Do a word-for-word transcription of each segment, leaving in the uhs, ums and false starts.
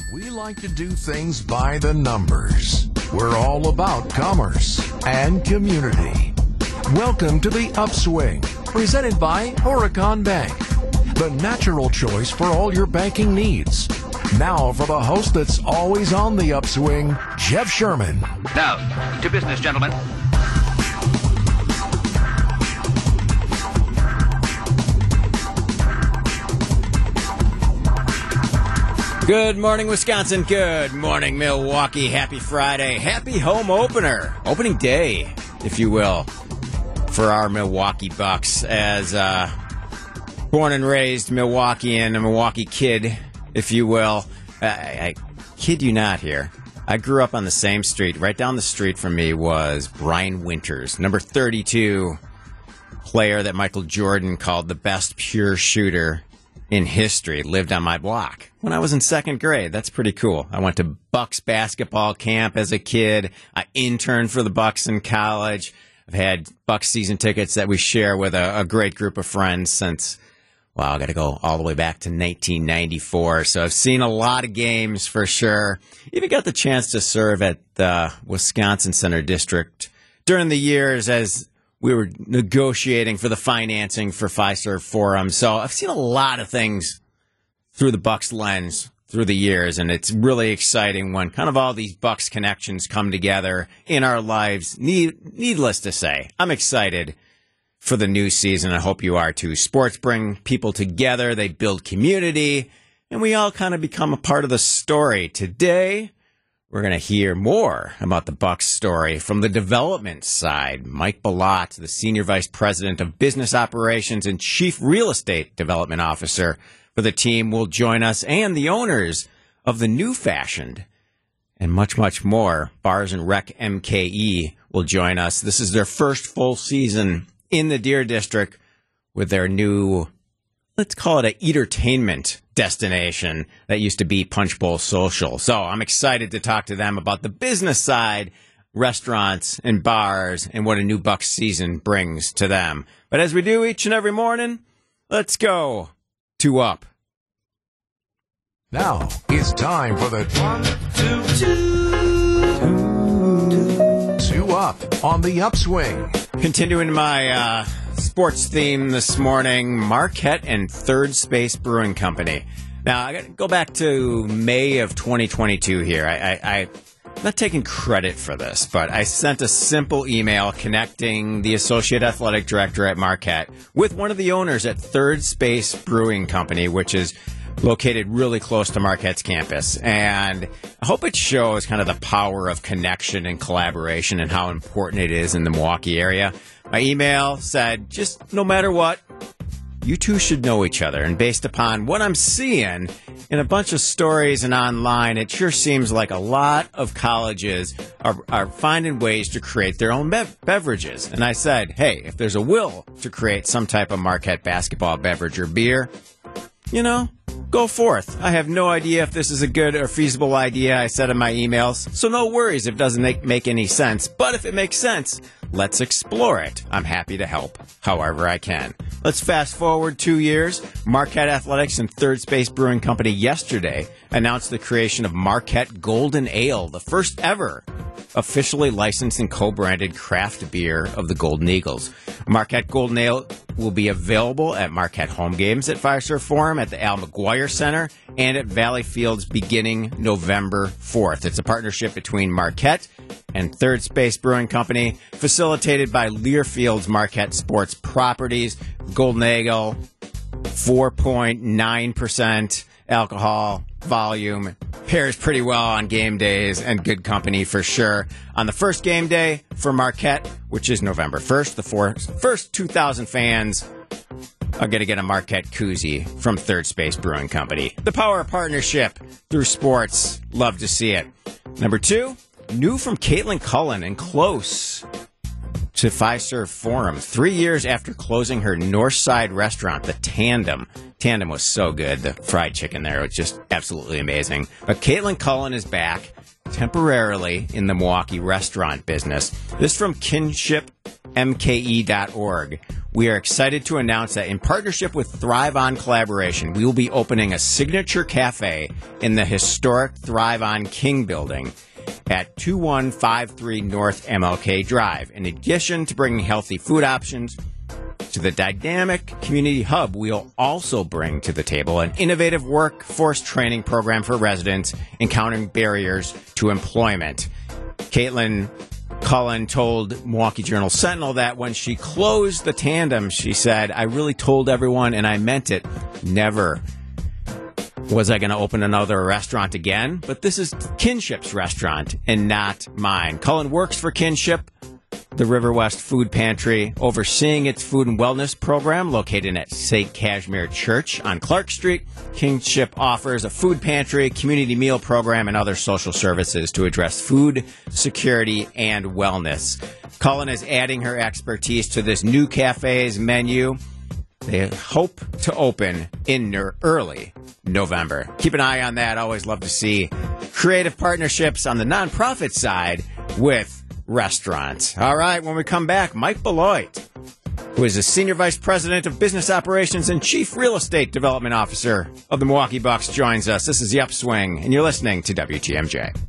We like to do things by the numbers. We're all about commerce and community. Welcome to The Upswing, presented by Horicon Bank, the natural choice for all your banking needs. Now for the host that's always on the upswing, Jeff Sherman. Now, to business, gentlemen. Good morning, Wisconsin. Good morning, Milwaukee. Happy Friday. Happy home opener. Opening day, if you will, for our Milwaukee Bucks. As uh, born and raised Milwaukeean, a Milwaukee kid, if you will. I, I kid you not here. I grew up on the same street. Right down the street from me was Brian Winters, number thirty-two, player that Michael Jordan called the best pure shooter in history, lived on my block when I was in second grade. That's pretty cool. I went to Bucks basketball camp as a kid. I interned for the Bucks in college. I've had Bucks season tickets that we share with a, a great group of friends since, wow, I got to go all the way back to nineteen ninety-four. So I've seen a lot of games for sure. Even got the chance to serve at the Wisconsin Center District during the years as we were negotiating for the financing for Fiserv Forum. So I've seen a lot of things through the Bucks lens through the years, and it's really exciting when kind of all these Bucks connections come together in our lives. Need, needless to say, I'm excited for the new season. I hope you are too. Sports bring people together. They build community, and we all kind of become a part of the story. Today, we're going to hear more about the Bucks story from the development side. Mike Balott, the Senior Vice President of Business Operations and Chief Real Estate Development Officer for the team, will join us, and the owners of the new fashioned and much, much more, Bars and Rec M K E, will join us. This is their first full season in the Deer District with their new, let's call it a entertainment destination that used to be Punch Bowl Social. So I'm excited to talk to them about the business side, restaurants and bars, and what a new Bucks season brings to them. But as we do each and every morning, let's go to Up. Now it's time for the one, two, two, two Up on the Upswing. Continuing my uh, sports theme this morning, Marquette and Third Space Brewing Company. Now, I got to go back to May of twenty twenty-two here. I, I, I, I'm not taking credit for this, but I sent a simple email connecting the Associate Athletic Director at Marquette with one of the owners at Third Space Brewing Company, which is located really close to Marquette's campus. And I hope it shows kind of the power of connection and collaboration and how important it is in the Milwaukee area. My email said, just no matter what, you two should know each other. And based upon what I'm seeing in a bunch of stories and online, it sure seems like a lot of colleges are, are finding ways to create their own bev- beverages. And I said, hey, if there's a will to create some type of Marquette basketball beverage or beer, you know, go forth. I have no idea if this is a good or feasible idea, I said in my emails, so no worries if it doesn't make, make any sense. But if it makes sense, let's explore it. I'm happy to help however I can. Let's fast forward two years. Marquette Athletics and Third Space Brewing Company yesterday announced the creation of Marquette Golden Ale, the first ever officially licensed and co-branded craft beer of the Golden Eagles. Marquette Golden Ale will be available at Marquette home games at Fiserv Forum, at the Al McGuire Center, and at Valley Fields beginning November fourth. It's a partnership between Marquette and Third Space Brewing Company, facilitated by Learfield's Marquette Sports Properties. Golden Ale, four point nine percent alcohol volume, pairs pretty well on game days, and good company for sure. On the first game day for Marquette, which is November first, the four, first two thousand fans are going to get a Marquette koozie from Third Space Brewing Company. The power of partnership through sports. Love to see it. Number two, new from Caitlin Cullen and close to Fiserv Forum. Three years after closing her Northside restaurant, the Tandem. Tandem was so good. The fried chicken there was just absolutely amazing. But Caitlin Cullen is back temporarily in the Milwaukee restaurant business. This from Kinship m k e dot org. We are excited to announce that in partnership with Thrive On Collaboration, we will be opening a signature cafe in the historic Thrive On King building at two one five three North M L K Drive. In addition to bringing healthy food options to the dynamic community hub, we'll also bring to the table an innovative workforce training program for residents encountering barriers to employment. Caitlin Cullen told Milwaukee Journal Sentinel that when she closed the tandem, she said, "I really told everyone, and I meant it. Never was I going to open another restaurant again, but this is Kinship's restaurant and not mine." Cullen works for Kinship, the River West Food Pantry, overseeing its food and wellness program located at Saint Kashmir Church on Clark Street. Kinship offers a food pantry, community meal program, and other social services to address food security and wellness. Cullen is adding her expertise to this new cafe's menu. They hope to open in early November. Keep an eye on that. Always love to see creative partnerships on the nonprofit side with restaurants. All right, when we come back, Mike Beloit, who is the Senior Vice President of Business Operations and Chief Real Estate Development Officer of the Milwaukee Bucks, joins us. This is The Upswing, and you're listening to W T M J.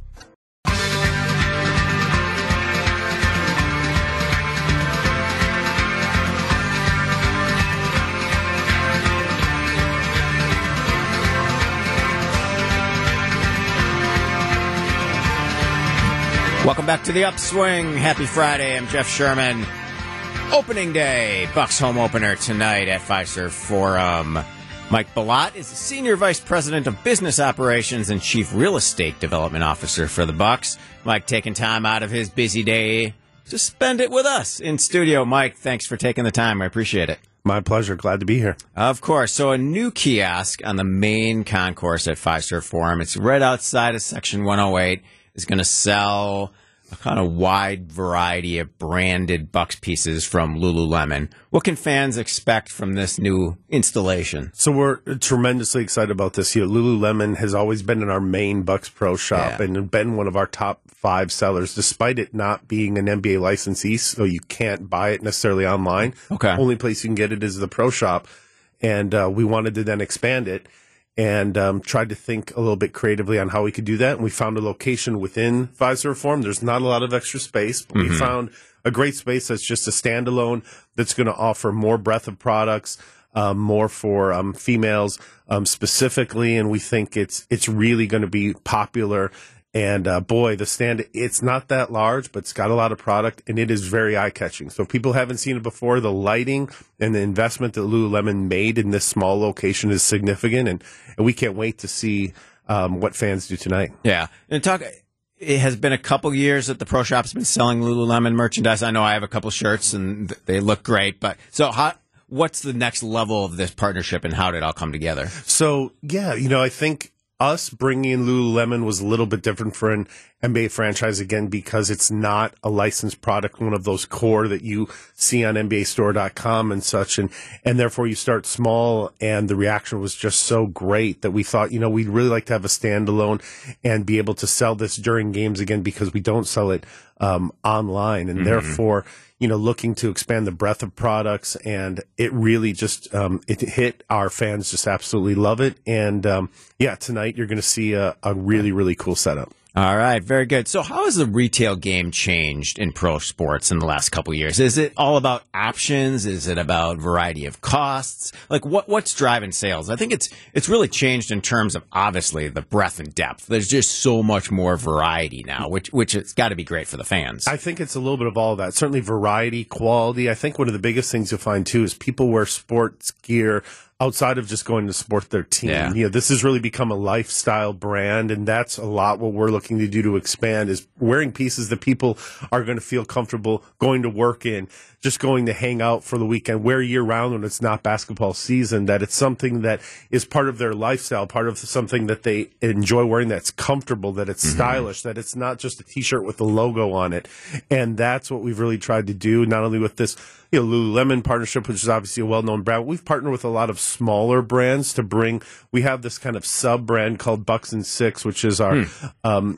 Welcome back to The Upswing. Happy Friday. I'm Jeff Sherman. Opening day. Bucks home opener tonight at Fiserv Forum. Mike Beloit is the Senior Vice President of Business Operations and Chief Real Estate Development Officer for the Bucks. Mike taking time out of his busy day to spend it with us in studio. Mike, thanks for taking the time. I appreciate it. My pleasure. Glad to be here. Of course. So a new kiosk on the main concourse at Fiserv Forum. It's right outside of Section one oh eight. Is going to sell a kind of wide variety of branded Bucks pieces from Lululemon. What can fans expect from this new installation? So we're tremendously excited about this. You know, Lululemon has always been in our main Bucks Pro shop yeah. and been one of our top five sellers, despite it not being an N B A licensee, so you can't buy it necessarily online. Okay. Only place you can get it is the Pro shop. And uh, we wanted to then expand it. And um, tried to think a little bit creatively on how we could do that. And we found a location within Fiserv Forum. There's not a lot of extra space, but mm-hmm. we found a great space that's just a standalone that's going to offer more breadth of products, um, more for um, females um, specifically. And we think it's it's really going to be popular. And, uh, boy, the stand, it's not that large, but it's got a lot of product, and it is very eye-catching. So if people haven't seen it before, the lighting and the investment that Lululemon made in this small location is significant, and, and we can't wait to see um, what fans do tonight. Yeah. And talk, it has been a couple years that the Pro Shop's been selling Lululemon merchandise. I know I have a couple shirts, and they look great. But so how... what's the next level of this partnership, and how did it all come together? So, yeah, you know, I think us bringing in Lululemon was a little bit different for an N B A franchise, again, because it's not a licensed product, one of those core that you see on N B A store dot com and such. And, and therefore you start small, and the reaction was just so great that we thought, you know, we'd really like to have a standalone and be able to sell this during games again, because we don't sell it um, online. And mm-hmm. therefore, you know, looking to expand the breadth of products, and it really just, um, it hit our fans, just absolutely love it. And, um, yeah, tonight you're going to see a, a really, really cool setup. All right, very good. So how has the retail game changed in pro sports in the last couple of years? Is it all about options? Is it about variety of costs? Like, what what's driving sales? I think it's it's really changed in terms of, obviously, the breadth and depth. There's just so much more variety now, which which it's got to be great for the fans. I think it's a little bit of all of that. Certainly variety, quality. I think one of the biggest things you'll find, too, is people wear sports gear outside of just going to support their team. Yeah. You know, this has really become a lifestyle brand, and that's a lot what we're looking to do to expand, is wearing pieces that people are going to feel comfortable going to work in, just going to hang out for the weekend, wear year round when it's not basketball season, that it's something that is part of their lifestyle, part of something that they enjoy wearing, that's comfortable, that it's mm-hmm. stylish, that it's not just a t-shirt with the logo on it. And that's what we've really tried to do, not only with this, you know, Lululemon partnership, which is obviously a well-known brand. We've partnered with a lot of smaller brands to bring, we have this kind of sub-brand called Bucks and Six, which is our, hmm. um,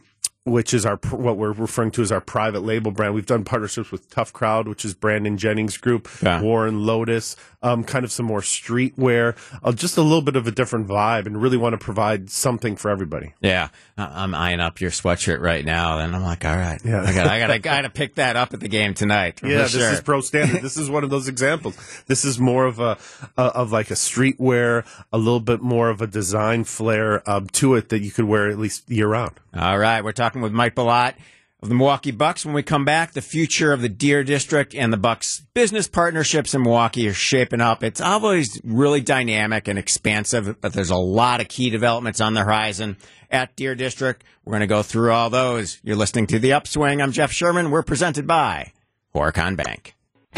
which is our what we're referring to as our private label brand. We've done partnerships with Tough Crowd, which is Brandon Jennings Group, yeah. Warren Lotus, um, kind of some more streetwear, uh, just a little bit of a different vibe, and really want to provide something for everybody. Yeah, I'm eyeing up your sweatshirt right now, and I'm like, all right, yeah. I got, I got, I got to pick that up at the game tonight. Yeah, this sure. is pro standard. This is one of those examples. This is more of a, a of like a streetwear, a little bit more of a design flair um, to it that you could wear at least year round. All right, we're talking with Mike Bilott of the Milwaukee Bucks. When we come back, the future of the Deer District and the Bucks business partnerships in Milwaukee are shaping up. It's always really dynamic and expansive, but there's a lot of key developments on the horizon at Deer District. We're going to go through all those. You're listening to The Upswing. I'm Jeff Sherman. We're presented by Horicon Bank.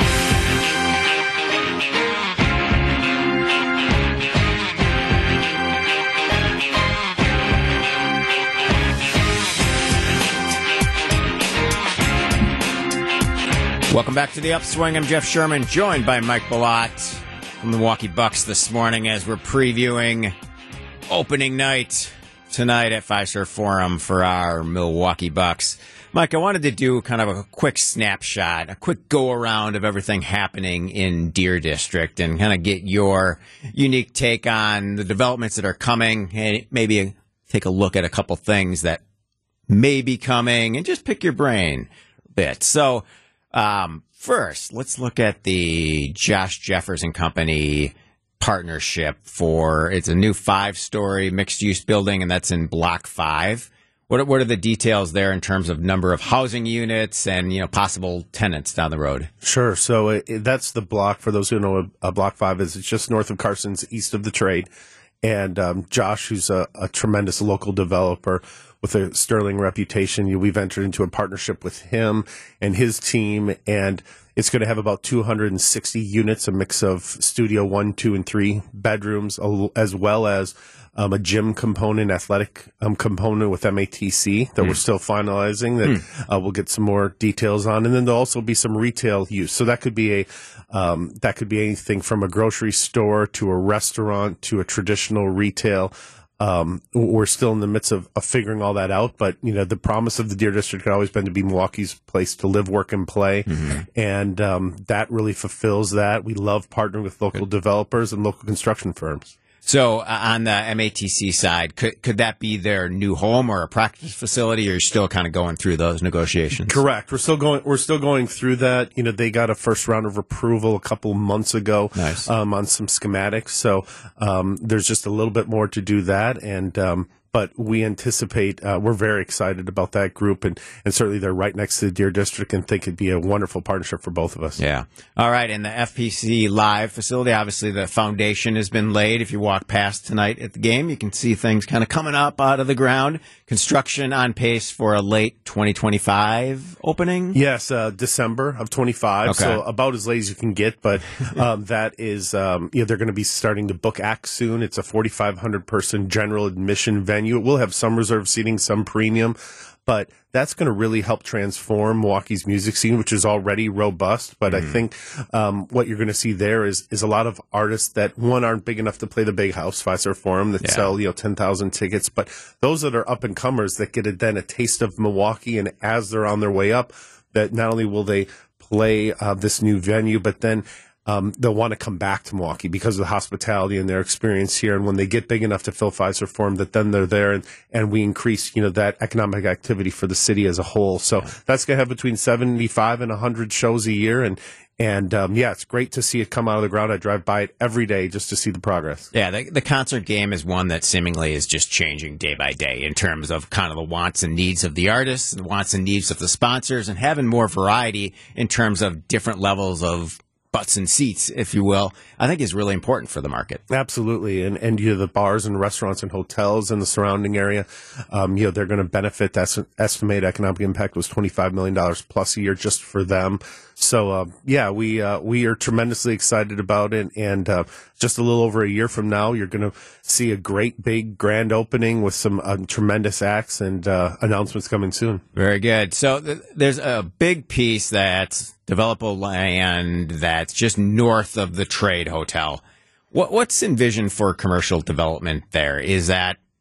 Welcome back to The Upswing. I'm Jeff Sherman, joined by Mike Bilott from the Milwaukee Bucks this morning as we're previewing opening night tonight at Fiserv Forum for our Milwaukee Bucks. Mike, I wanted to do kind of a quick snapshot, a quick go-around of everything happening in Deer District and kind of get your unique take on the developments that are coming and maybe take a look at a couple things that may be coming and just pick your brain a bit. So, Um, first, let's look at the Josh Jeffers and Company partnership for, it's a new five-story mixed-use building, and that's in Block five. What, what are the details there in terms of number of housing units and, you know, possible tenants down the road? Sure. So it, it, that's the block. For those who know what a Block five is, it's just north of Carson's, east of the trade. And um, Josh, who's a, a tremendous local developer with a sterling reputation, we've entered into a partnership with him and his team, and it's going to have about two hundred sixty units, a mix of studio one, two, and three bedrooms, as well as um, a gym component, athletic um, component with M A T C that mm. we're still finalizing, that mm. uh, we'll get some more details on. And then there'll also be some retail use. So that could be a um, that could be anything from a grocery store to a restaurant to a traditional retail. Um, we're still in the midst of, of figuring all that out, but you know, the promise of the Deer District had always been to be Milwaukee's place to live, work, and play, mm-hmm. and um, that really fulfills that. We love partnering with local Good. developers and local construction firms. So uh, on the M A T C side, could could that be their new home or a practice facility, or are you still kind of going through those negotiations? Correct. We're still going. We're still going through that. You know, they got a first round of approval a couple months ago nice. um, on some schematics. So um, there's just a little bit more to do that, and um, but we anticipate. Uh, we're very excited about that group, and and certainly they're right next to the Deer District, and think it'd be a wonderful partnership for both of us. Yeah. All right. And the F P C Live facility, obviously the foundation has been laid. If you walk past tonight at the game, you can see things kind of coming up out of the ground. Construction on pace for a late twenty twenty-five opening? Yes, uh, December of twenty-five. Okay. So about as late as you can get, but um, that is, um, you know, they're going to be starting to book acts soon. It's a forty-five hundred person general admission venue. It will have some reserved seating, some premium, but that's going to really help transform Milwaukee's music scene, which is already robust. But mm. I think um, what you're going to see there is is a lot of artists that, one, aren't big enough to play the big house, Fiserv Forum, that yeah. sell, you know, ten thousand tickets. But those that are up-and-comers that get a, then a taste of Milwaukee, and as they're on their way up, that not only will they play uh, this new venue, but then Um, they'll want to come back to Milwaukee because of the hospitality and their experience here. And when they get big enough to fill Fiserv Forum, that then they're there, and, and we increase, you know, that economic activity for the city as a whole. So yeah. that's going to have between seventy-five and one hundred shows a year. And, and um, yeah, it's great to see it come out of the ground. I drive by it every day just to see the progress. Yeah, the, the concert game is one that seemingly is just changing day by day in terms of kind of the wants and needs of the artists, the wants and needs of the sponsors, and having more variety in terms of different levels of butts and seats, if you will, I think is really important for the market. Absolutely. And, and you know, the bars and restaurants and hotels in the surrounding area, um, you know, they're going to benefit. That's estimated economic impact was twenty-five million dollars plus a year just for them. So, uh, yeah, we uh, we are tremendously excited about it. And uh, just a little over a year from now, you're going to see a great, big, grand opening with some uh, tremendous acts and uh, announcements coming soon. Very good. So th- there's a big piece that's developable land that's just north of the Trade Hotel. What, what's envisioned for commercial development there? Is that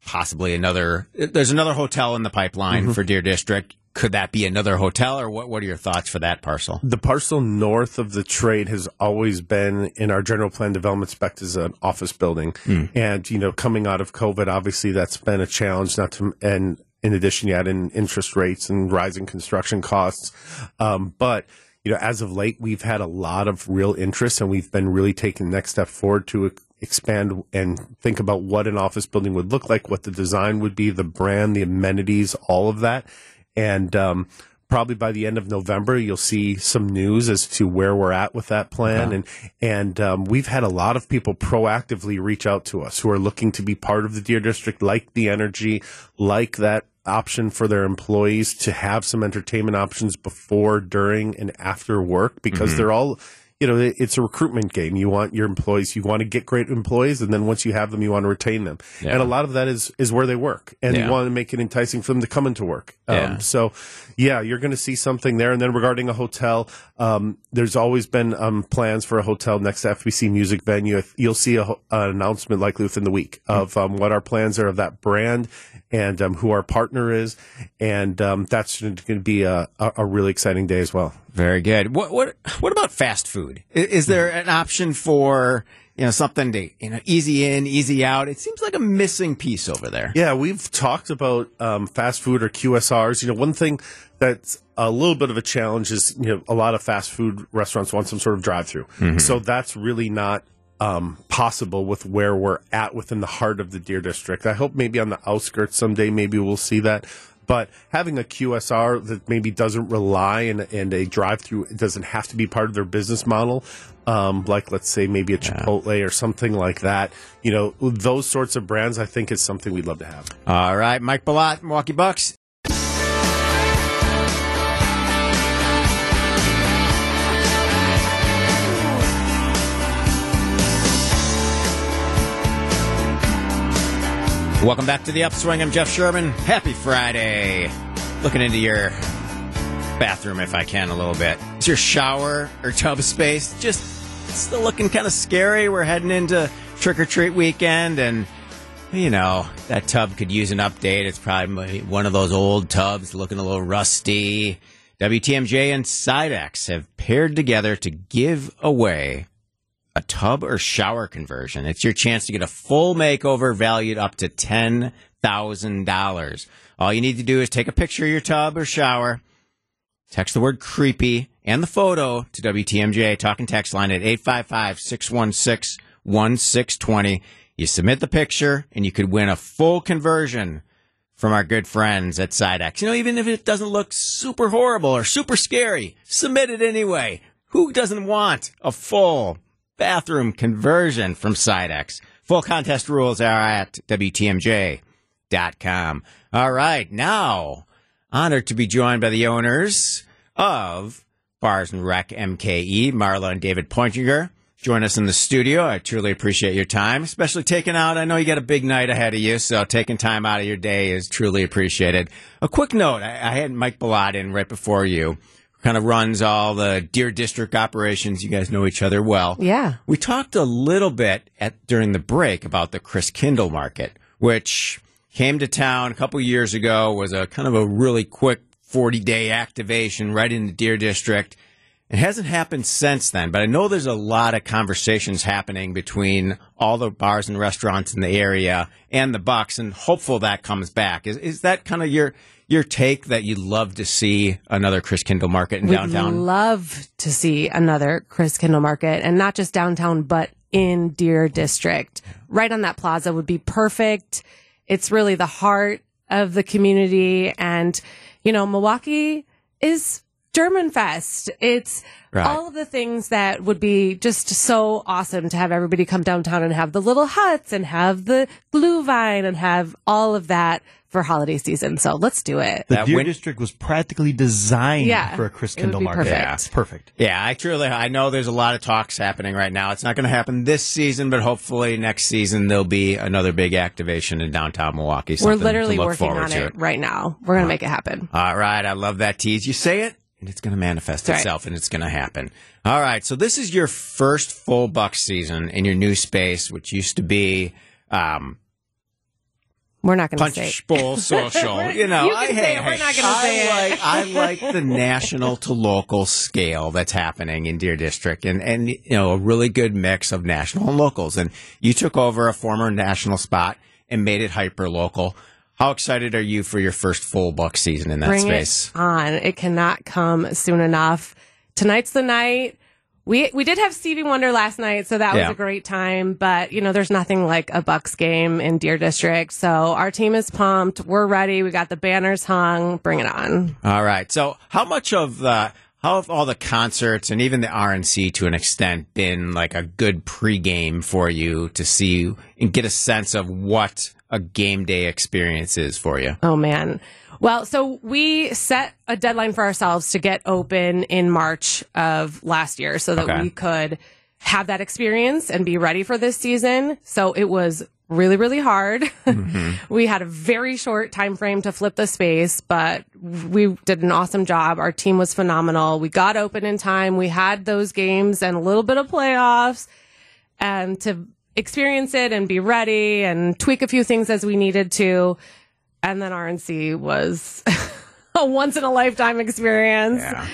possibly another, there's another hotel in the pipeline mm-hmm. for Deer District. Could that be another hotel, or what, what are your thoughts for that parcel? The parcel north of the trade has always been in our general plan development spec as an office building. Mm. And, you know, coming out of COVID, obviously that's been a challenge, not to, and in addition, you add in interest rates and rising construction costs. Um, but, you know, as of late, we've had a lot of real interest, and we've been really taking the next step forward to expand and think about what an office building would look like, what the design would be, the brand, the amenities, all of that. And um, probably by the end of November, you'll see some news as to where we're at with that plan. Uh-huh. And and um, we've had a lot of people proactively reach out to us who are looking to be part of the Deer District, like the energy, like that option for their employees to have some entertainment options before, during, and after work, because mm-hmm. they're all, you know, it's a recruitment game. You want your employees, you want to get great employees, and then once you have them, you want to retain them. Yeah. And a lot of that is, is where they work, and yeah. you want to make it enticing for them to come into work. Yeah. Um, so, yeah, you're going to see something there. And then regarding a hotel, um, there's always been um, plans for a hotel next to F B C Music Venue. You'll see a, an announcement likely within the week of um, what our plans are of that brand and um, who our partner is. And um, that's going to be a, a really exciting day as well. Very good. What what what about fast food? Is, is there an option for, you know, something to, you know, easy in, easy out? It seems like a missing piece over there. Yeah, we've talked about um, fast food or Q S Rs. You know, one thing that's a little bit of a challenge is, you know, a lot of fast food restaurants want some sort of drive-through. Mm-hmm. So that's really not um, possible with where we're at within the heart of the Deer District. I hope maybe on the outskirts someday, maybe we'll see that. But having a Q S R that maybe doesn't rely and, and a drive-through doesn't have to be part of their business model, um, like let's say maybe a Chipotle yeah. or something like that. You know, those sorts of brands, I think, is something we'd love to have. All right, Mike Bilott, Milwaukee Bucks. Welcome back to the Upswing. I'm Jeff Sherman. Happy Friday. Looking into your bathroom, if I can, a little bit. Is your shower or tub space just still looking kind of scary? We're heading into trick-or-treat weekend, and, you know, that tub could use an update. It's probably one of those old tubs looking a little rusty. W T M J and Sidex have paired together to give away a tub or shower conversion. It's your chance to get a full makeover valued up to ten thousand dollars. All you need to do is take a picture of your tub or shower, text the word creepy and the photo to W T M J talk and text line at eight five five, six one six, one six two zero. You submit the picture and you could win a full conversion from our good friends at Sidex. You know, even if it doesn't look super horrible or super scary, submit it anyway. Who doesn't want a full bathroom conversion from Sidex? Full contest rules are at W T M J dot com. All right, now, honored to be joined by the owners of Bars and Rec M K E, Marla and David Pointinger. Join us in the studio. I truly appreciate your time, especially taking out, I know you got a big night ahead of you, so taking time out of your day is truly appreciated. A quick note, I, I had Mike Bilott in right before you, kind of runs all the Deer District operations. You guys know each other well. Yeah. We talked a little bit at during the break about the Christkindl Market, which came to town a couple years ago, was a kind of a really quick forty-day activation right in the Deer District. It hasn't happened since then, but I know there's a lot of conversations happening between all the bars and restaurants in the area and the Bucks, and hopeful that comes back. Is is that kind of your your take, that you'd love to see another Christkindl Market in We'd downtown? We'd love to see another Christkindl Market, and not just downtown, but in Deer District. Right on that plaza would be perfect. It's really the heart of the community, and, you know, Milwaukee is German Fest. It's right. all of the things that would be just so awesome to have everybody come downtown and have the little huts and have the Glühwein and have all of that for holiday season. So let's do it. The That Deer win- District was practically designed Yeah, for a it would Christkindl be Market. perfect. Yeah, it's perfect. Yeah, I truly, I know there's a lot of talks happening right now. It's not going to happen this season, but hopefully next season there'll be another big activation in downtown Milwaukee. We're Something literally to look working forward on to. it right now. We're going to make it happen. All right, I love that tease. You say it, and it's going to manifest That's right. itself, and it's going to happen. All right, so this is your first full Bucks season in your new space, which used to be um, We're not going to say Punch Bowl Social. You know, You can I, say hey, it. We're hey, not gonna I say it. like, I like the national to local scale that's happening in Deer District, and and you know, a really good mix of national and locals. And you took over a former national spot and made it hyper local. How excited are you for your first full Buck season in that Bring space? it on. It cannot come soon enough. Tonight's the night. We we did have Stevie Wonder last night, so that Yeah. was a great time. But, you know, there's nothing like a Bucks game in Deer District. So our team is pumped. We're ready. We got the banners hung. Bring it on. All right. So how much of the how have all the concerts and even the R N C to an extent been like a good pregame for you to see and get a sense of what a game day experience is for you? Oh, man. Well, so we set a deadline for ourselves to get open in March of last year so that Okay. we could have that experience and be ready for this season. So it was really, really hard. Mm-hmm. We had a very short time frame to flip the space, but we did an awesome job. Our team was phenomenal. We got open in time. We had those games and a little bit of playoffs, and to experience it and be ready and tweak a few things as we needed to. And then R N C was a once in a lifetime experience. Yeah.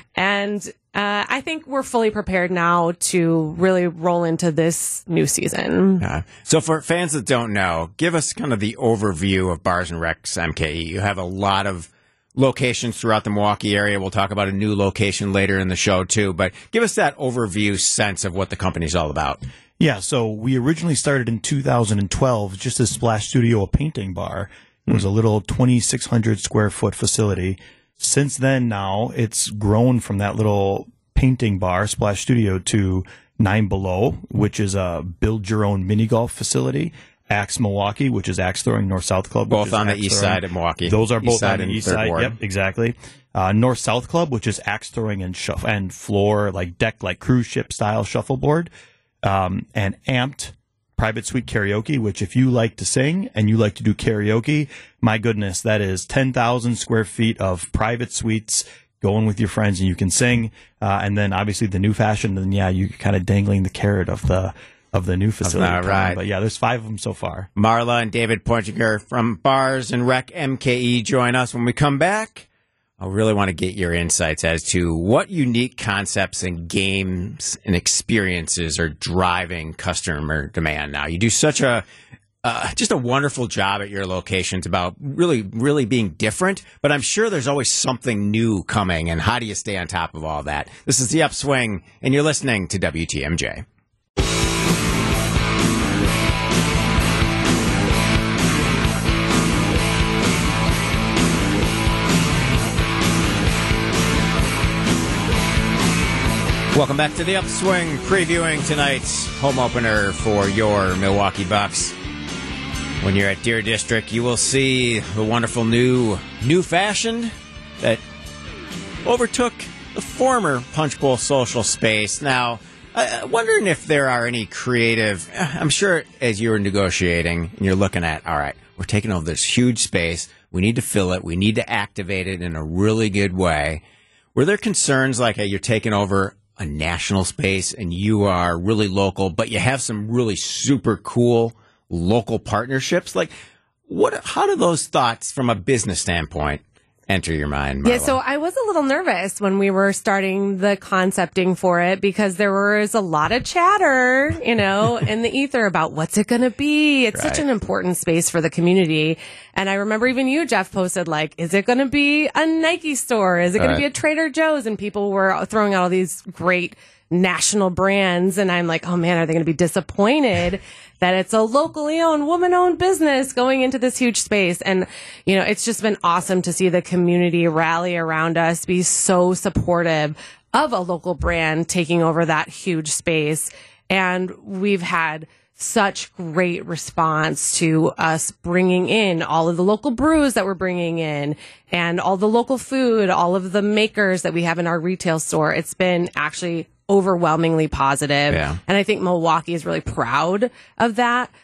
And uh, I think we're fully prepared now to really roll into this new season. Uh, so for fans that don't know, give us kind of the overview of Bars and Recs M K E. You have a lot of locations throughout the Milwaukee area. We'll talk about a new location later in the show too, but give us that overview sense of what the company's all about. Yeah, so we originally started in two thousand twelve, just as Splash Studio, a painting bar. It was a little twenty-six hundred square foot facility. Since then, now it's grown from that little painting bar, Splash Studio, to Nine Below, which is a build your own mini golf facility. Axe Milwaukee, which is axe throwing, North South Club, which Both is on the axe east throwing. side of Milwaukee. Those are East both side on the and east Third side. Ward. Yep, exactly. Uh, North South Club, which is axe throwing and shuff- and floor, like deck, like cruise ship style shuffleboard. Um, and Amped Private Suite Karaoke, which if you like to sing and you like to do karaoke, my goodness, that is ten thousand square feet of private suites going with your friends and you can sing. Uh, and then obviously the new fashion, and yeah, you kind of dangling the carrot of the of the new facility. All coming. right. But yeah, there's five of them so far. Marla and David Pointinger from Bars and Rec M K E join us. When we come back, I really want to get your insights as to what unique concepts and games and experiences are driving customer demand now. You do such a uh, just a wonderful job at your locations about really, really being different, but I'm sure there's always something new coming, and how do you stay on top of all that? This is The Upswing, and you're listening to W T M J. Welcome back to The Upswing, previewing tonight's home opener for your Milwaukee Bucks. When you're at Deer District, you will see the wonderful new, new fashion that overtook the former Punch Bowl Social space. Now, I'm wondering if there are any creative, I'm sure as you're negotiating and you're looking at, all right, we're taking over this huge space. We need to fill it. We need to activate it in a really good way. Were there concerns like, hey, you're taking over a national space and you are really local, but you have some really super cool local partnerships? Like, what? How do those thoughts from a business standpoint enter your mind, Marla? Yeah, so I was a little nervous when we were starting the concepting for it because there was a lot of chatter, you know, in the ether about what's it going to be. It's Right. such an important space for the community. And I remember even you, Jeff, posted like, is it going to be a Nike store? Is it going Right. to be a Trader Joe's? And people were throwing out all these great national brands. And I'm like, oh man, are they going to be disappointed that it's a locally owned, woman owned business going into this huge space? And, you know, it's just been awesome to see the community rally around us, be so supportive of a local brand taking over that huge space. And we've had such great response to us bringing in all of the local brews that we're bringing in and all the local food, all of the makers that we have in our retail store. It's been actually overwhelmingly positive. Yeah. And I think Milwaukee is really proud of that.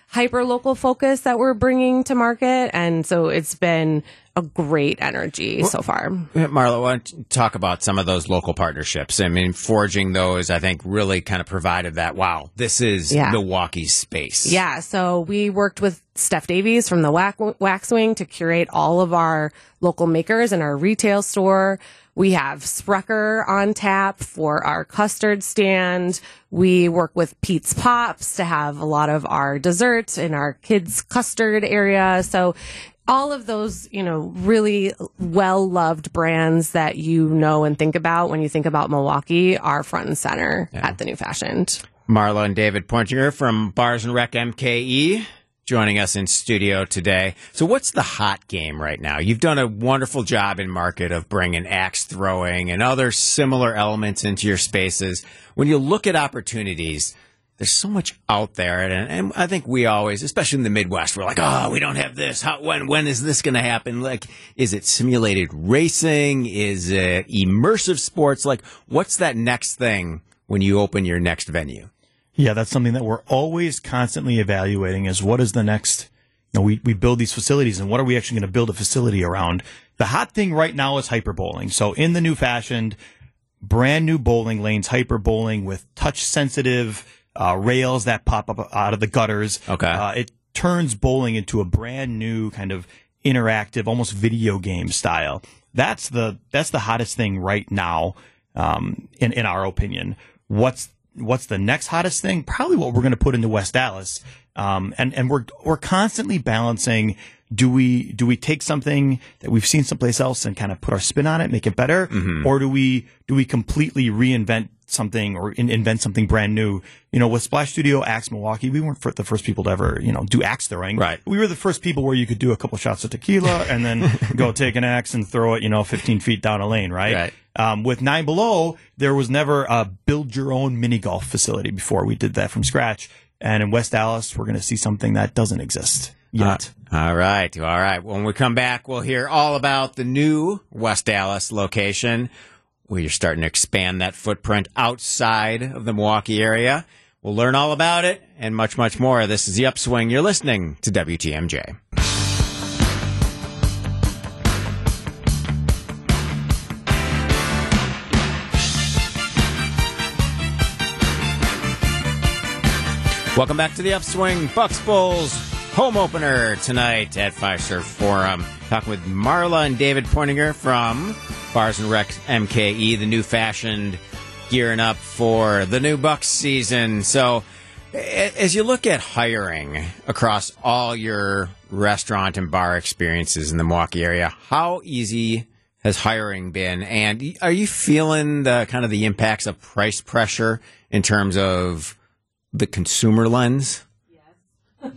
hyper local focus that we're bringing to market. And so it's been a great energy so far. Marla, why don't you talk about some of those local partnerships? I mean, forging those, I think, really kind of provided that, wow, this is Yeah. Milwaukee's space. Yeah, so we worked with Steph Davies from the Wax, Wax Wing to curate all of our local makers in our retail store. We have Sprecher on tap for our custard stand. We work with Pete's Pops to have a lot of our desserts in our kids' custard area. So all of those, you know, really well-loved brands that you know and think about when you think about Milwaukee are front and center Yeah. at the New Fashioned. Marla and David Pointinger from Bars and Rec M K E joining us in studio today. So what's the hot game right now? You've done a wonderful job in market of bringing axe throwing and other similar elements into your spaces. When you look at opportunities, there's so much out there, and, and I think we always, especially in the Midwest, we're like, oh, we don't have this. How, when when is this going to happen? Like, is it simulated racing? Is it immersive sports? Like, what's that next thing when you open your next venue? Yeah, that's something that we're always constantly evaluating is what is the next, you know, we, we build these facilities and what are we actually going to build a facility around? The hot thing right now is hyper bowling. So in the New Fashioned, brand new bowling lanes, hyper bowling with touch sensitive uh, rails that pop up out of the gutters. Okay. Uh, it turns bowling into a brand new kind of interactive, almost video game style. That's the, that's the hottest thing right now, um, in, in our opinion. What's, What's the next hottest thing? Probably what we're going to put into West Dallas. Um, and, and we're, we're constantly balancing, do we, do we take something that we've seen someplace else and kind of put our spin on it, make it better? Mm-hmm. Or do we, do we completely reinvent something or in, invent something brand new? You know, with Splash Studio Axe Milwaukee, we weren't the first people to ever, you know, do axe throwing. Right. We were the first people where you could do a couple shots of tequila and then go take an axe and throw it, you know, fifteen feet down a lane, right? Right. Um, with Nine Below, there was never a build your own mini golf facility before. We did that from scratch. And in West Dallas, we're going to see something that doesn't exist yet. Uh, all right. All right. When we come back, we'll hear all about the new West Dallas location where you're starting to expand that footprint outside of the Milwaukee area. We'll learn all about it and much, much more. This is The Upswing. You're listening to W T M J. Welcome back to The Upswing. Bucks Bulls home opener tonight at Fiserv Forum. Talking with Marla and David Pointinger from Bars and Rec M K E, the New Fashioned, gearing up for the new Bucks season. So as you look at hiring across all your restaurant and bar experiences in the Milwaukee area, how easy has hiring been? And are you feeling the kind of the impacts of price pressure in terms of the consumer lens? Yes.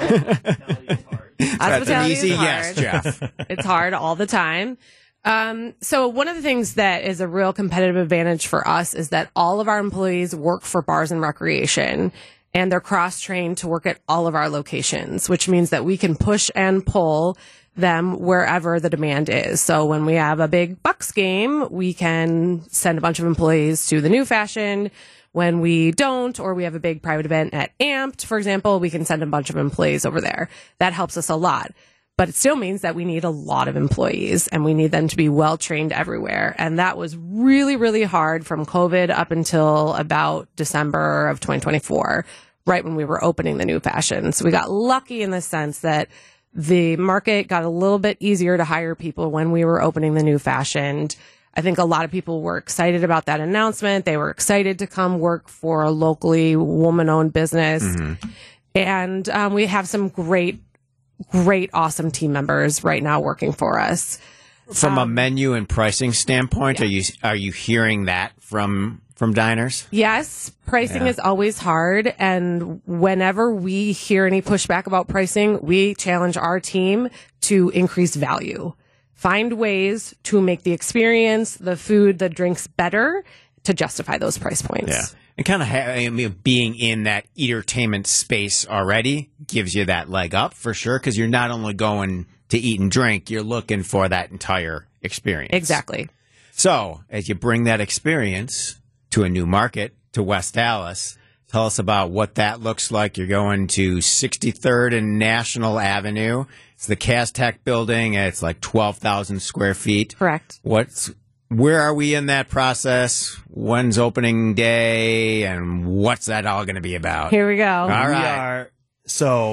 That's an Hospitality easy is hard. yes, Jeff. It's hard all the time. Um, so one of the things that is a real competitive advantage for us is that all of our employees work for Bars and Recreation, and they're cross-trained to work at all of our locations, which means that we can push and pull them wherever the demand is. So when we have a big Bucks game, we can send a bunch of employees to the New Fashioned. When we don't, or we have a big private event at Amped, for example, we can send a bunch of employees over there. That helps us a lot. But it still means that we need a lot of employees and we need them to be well trained everywhere. And that was really, really hard from COVID up until about December of twenty twenty-four, right when we were opening the New Fashion. So we got lucky in the sense that the market got a little bit easier to hire people when we were opening the New Fashioned. I think a lot of people were excited about that announcement. They were excited to come work for a locally woman-owned business. Mm-hmm. And um, we have some great, great, awesome team members right now working for us. From um, a menu and pricing standpoint, yeah. are you are you hearing that from from diners? Yes, pricing yeah. is always hard. And whenever we hear any pushback about pricing, we challenge our team to increase value. Find ways to make the experience, the food, the drinks better to justify those price points. Yeah. And kind of ha- I mean, being in that entertainment space already gives you that leg up for sure, because you're not only going to eat and drink, you're looking for that entire experience. Exactly. So as you bring that experience to a new market, to West Dallas, Tell us about what that looks like. You're going to sixty-third and National Avenue. It's the Castech building. It's like twelve thousand square feet. Correct. What's where are we in that process? When's opening day, and what's that all going to be about? Here we go. All We right. are, so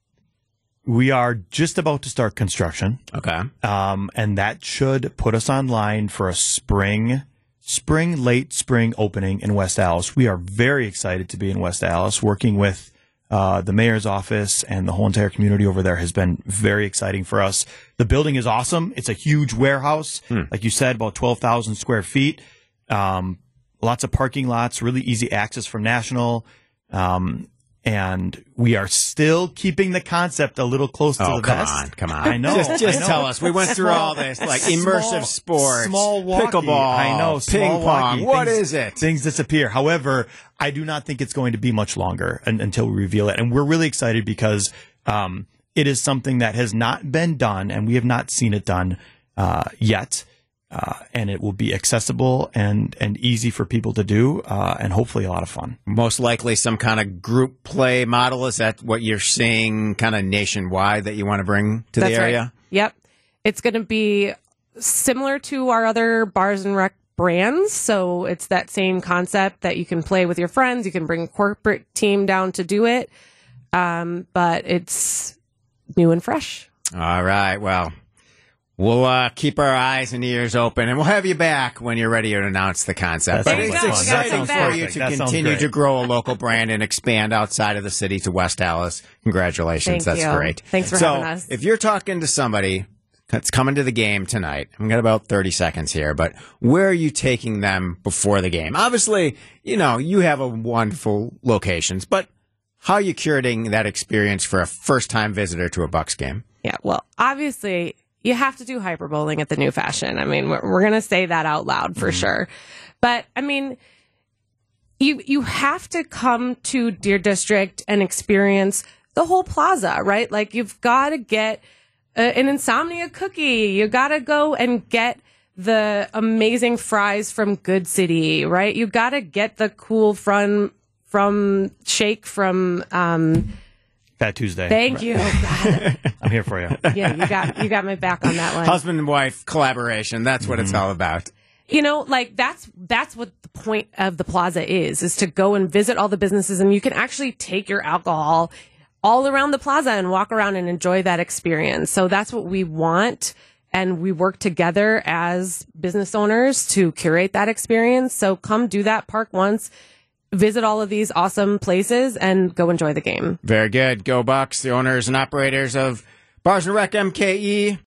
we are just about to start construction, Okay. um, and that should put us online for a spring, spring, late spring opening in West Allis. We are very excited to be in West Allis. Working with uh, the mayor's office and the whole entire community over there has been very exciting for us. The building is awesome. It's a huge warehouse, like you said, about twelve thousand square feet. Um, lots of parking lots, really easy access from National. Um, and we are still keeping the concept a little close to Oh, the come vest. on, come on. I know. Just, just I know. tell us. We went through all this, like immersive Small- sports, small walkie. pickleball, I know, ping small pong. walkie. What Things- is it? Things disappear. However, I do not think it's going to be much longer un- until we reveal it. And we're really excited because um, it is something that has not been done, and we have not seen it done uh, yet. Uh, and it will be accessible and, and easy for people to do, uh, and hopefully a lot of fun. Most likely some kind of group play model. Is that what you're seeing kind of nationwide that you want to bring to That's the area? right. Yep. It's going to be similar to our other bars and rec brands. So it's that same concept that you can play with your friends. You can bring a corporate team down to do it. Um, but it's new and fresh. All right. Well, we'll uh, keep our eyes and ears open, and we'll have you back when you're ready to announce the concept. That But sounds it's like fun. That exciting sounds for you perfect. to That sounds continue great. to grow a local brand and expand outside of the city to West Allis. Congratulations. Thank That's you. great. Thanks for so having us. If you're talking to somebody that's coming to the game tonight, I've got about thirty seconds here, but where are you taking them before the game? Obviously, you know, you have a wonderful locations, but how are you curating that experience for a first-time visitor to a Bucks game? Yeah. Well, obviously, you have to do hyper bowling at the New Fashion. I mean, we're, we're going to say that out loud for sure. But I mean, you you have to come to Deer District and experience the whole plaza, right? Like you've got to get a, an Insomnia cookie. You got to go and get the amazing fries from Good City, right? You got to get the cool from from shake from. Um, Fat Tuesday. thank you. God. I'm here for you. Yeah, you got you got my back on that one. Husband and wife collaboration. That's what it's all about. You know, like that's that's what the point of the plaza is, is to go and visit all the businesses, and you can actually take your alcohol all around the plaza and walk around and enjoy that experience. So that's what we want, and we work together as business owners to curate that experience. So come do that, park once, visit all of these awesome places, and go enjoy the game. Very good. Go Bucks, the owners and operators of Bars and Rec M K E.